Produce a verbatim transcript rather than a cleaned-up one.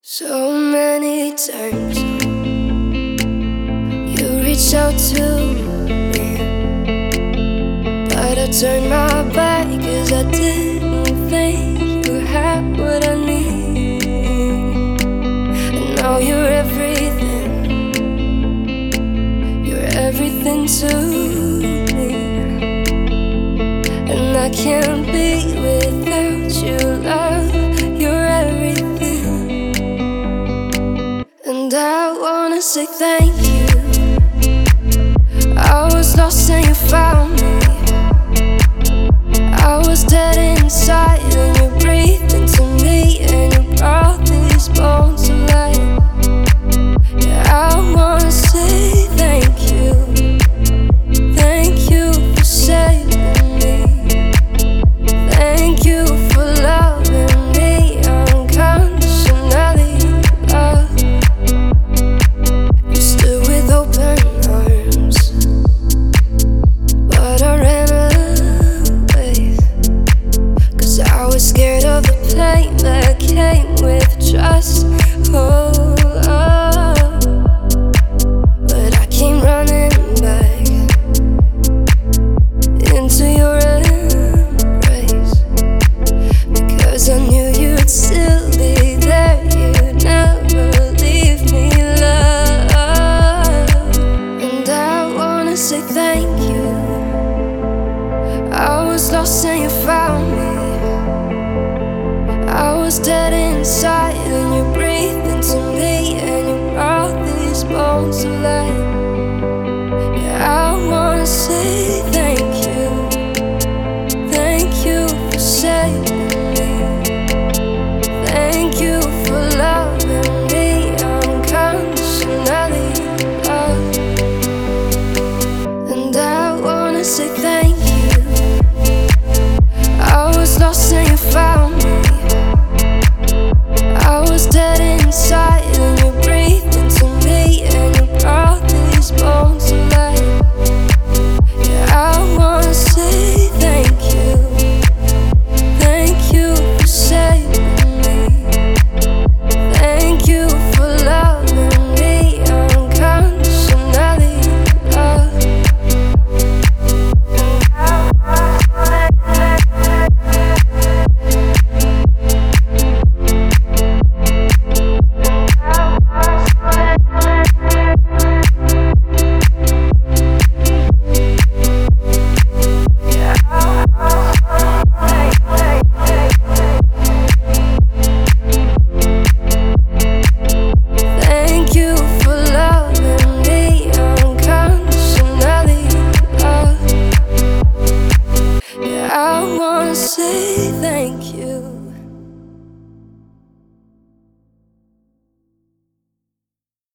So many times you reached out to me, but I turned my back 'cause I didn't think you had what I need. And now you're everything, you're everything to me, and I can't be without you, love. You're everything, and I wanna say thank you. I was lost and you found me. I was dead inside and you